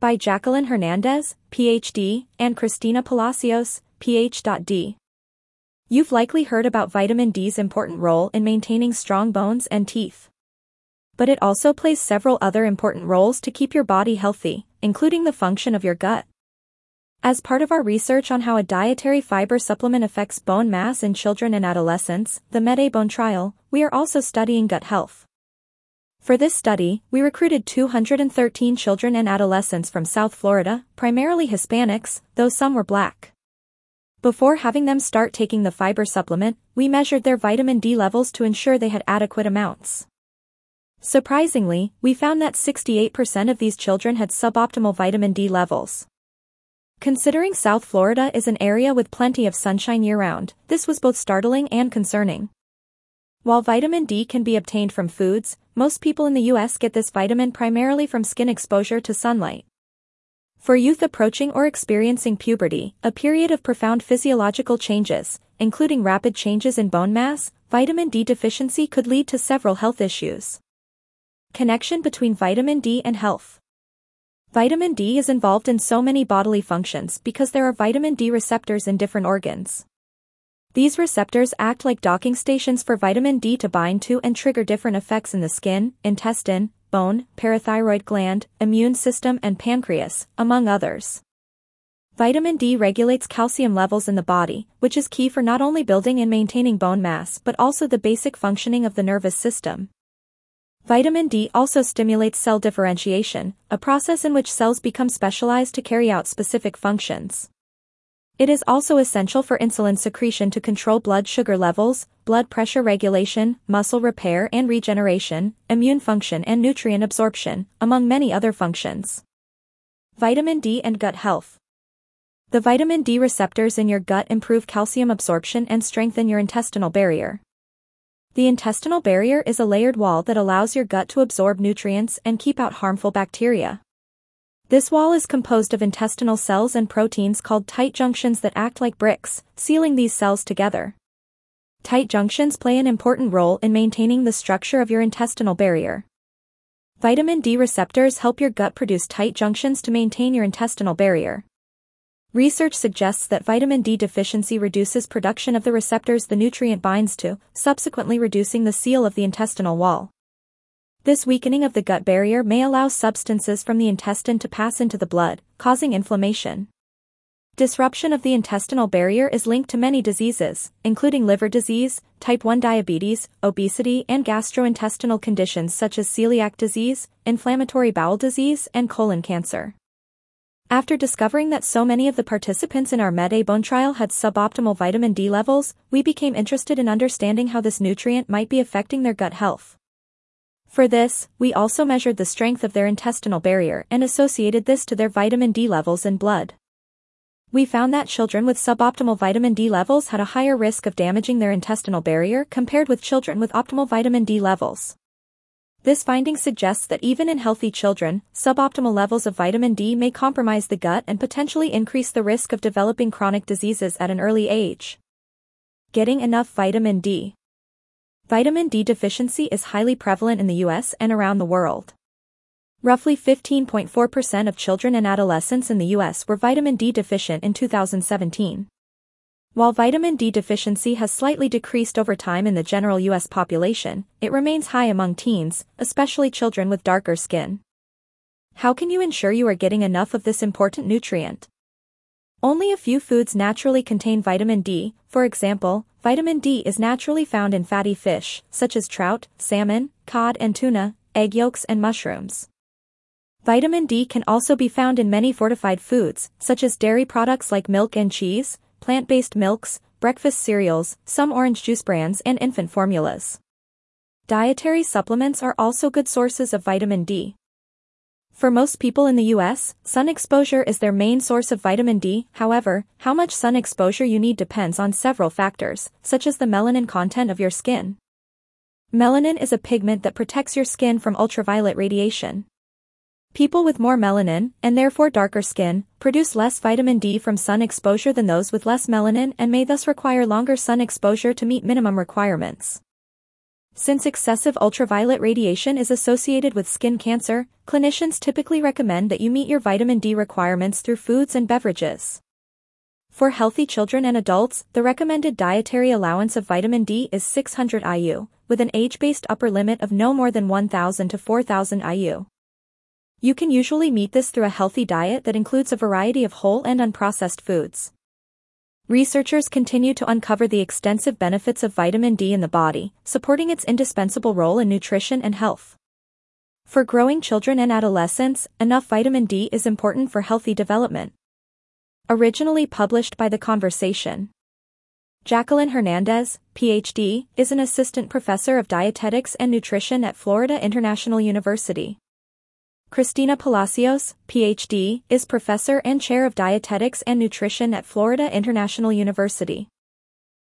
by Jacqueline Hernandez, Ph.D., and Christina Palacios, Ph.D. You've likely heard about vitamin D's important role in maintaining strong bones and teeth. But it also plays several other important roles to keep your body healthy, including the function of your gut. As part of our research on how a dietary fiber supplement affects bone mass in children and adolescents, the MedA-Bone trial, we are also studying gut health. For this study, we recruited 213 children and adolescents from South Florida, primarily Hispanics, though some were Black. Before having them start taking the fiber supplement, we measured their vitamin D levels to ensure they had adequate amounts. Surprisingly, we found that 68% of these children had suboptimal vitamin D levels. Considering South Florida is an area with plenty of sunshine year-round, this was both startling and concerning. While vitamin D can be obtained from foods, most people in the U.S. get this vitamin primarily from skin exposure to sunlight. For youth approaching or experiencing puberty, a period of profound physiological changes, including rapid changes in bone mass, vitamin D deficiency could lead to several health issues. Connection between vitamin D and health. Vitamin D is involved in so many bodily functions because there are vitamin D receptors in different organs. These receptors act like docking stations for vitamin D to bind to and trigger different effects in the skin, intestine, bone, parathyroid gland, immune system and pancreas, among others. Vitamin D regulates calcium levels in the body, which is key for not only building and maintaining bone mass but also the basic functioning of the nervous system. Vitamin D also stimulates cell differentiation, a process in which cells become specialized to carry out specific functions. It is also essential for insulin secretion to control blood sugar levels, blood pressure regulation, muscle repair and regeneration, immune function and nutrient absorption, among many other functions. Vitamin D and gut health. The vitamin D receptors in your gut improve calcium absorption and strengthen your intestinal barrier. The intestinal barrier is a layered wall that allows your gut to absorb nutrients and keep out harmful bacteria. This wall is composed of intestinal cells and proteins called tight junctions that act like bricks, sealing these cells together. Tight junctions play an important role in maintaining the structure of your intestinal barrier. Vitamin D receptors help your gut produce tight junctions to maintain your intestinal barrier. Research suggests that vitamin D deficiency reduces production of the receptors the nutrient binds to, subsequently reducing the seal of the intestinal wall. This weakening of the gut barrier may allow substances from the intestine to pass into the blood, causing inflammation. Disruption of the intestinal barrier is linked to many diseases, including liver disease, type 1 diabetes, obesity and gastrointestinal conditions such as celiac disease, inflammatory bowel disease and colon cancer. After discovering that so many of the participants in our MedA-Bone trial had suboptimal vitamin D levels, we became interested in understanding how this nutrient might be affecting their gut health. For this, we also measured the strength of their intestinal barrier and associated this to their vitamin D levels in blood. We found that children with suboptimal vitamin D levels had a higher risk of damaging their intestinal barrier compared with children with optimal vitamin D levels. This finding suggests that even in healthy children, suboptimal levels of vitamin D may compromise the gut and potentially increase the risk of developing chronic diseases at an early age. Getting enough vitamin D. Vitamin D deficiency is highly prevalent in the U.S. and around the world. Roughly 15.4% of children and adolescents in the U.S. were vitamin D deficient in 2017. While vitamin D deficiency has slightly decreased over time in the general U.S. population, it remains high among teens, especially children with darker skin. How can you ensure you are getting enough of this important nutrient? Only a few foods naturally contain vitamin D. For example, vitamin D is naturally found in fatty fish, such as trout, salmon, cod and tuna, egg yolks and mushrooms. Vitamin D can also be found in many fortified foods, such as dairy products like milk and cheese, plant-based milks, breakfast cereals, some orange juice brands and infant formulas. Dietary supplements are also good sources of vitamin D. For most people in the U.S., sun exposure is their main source of vitamin D. However, how much sun exposure you need depends on several factors, such as the melanin content of your skin. Melanin is a pigment that protects your skin from ultraviolet radiation. People with more melanin, and therefore darker skin, produce less vitamin D from sun exposure than those with less melanin and may thus require longer sun exposure to meet minimum requirements. Since excessive ultraviolet radiation is associated with skin cancer, clinicians typically recommend that you meet your vitamin D requirements through foods and beverages. For healthy children and adults, the recommended dietary allowance of vitamin D is 600 IU, with an age-based upper limit of no more than 1,000 to 4,000 IU. You can usually meet this through a healthy diet that includes a variety of whole and unprocessed foods. Researchers continue to uncover the extensive benefits of vitamin D in the body, supporting its indispensable role in nutrition and health. For growing children and adolescents, enough vitamin D is important for healthy development. Originally published by The Conversation. Jacqueline Hernandez, Ph.D., is an assistant professor of dietetics and nutrition at Florida International University. Cristina Palacios, Ph.D., is professor and chair of dietetics and nutrition at Florida International University.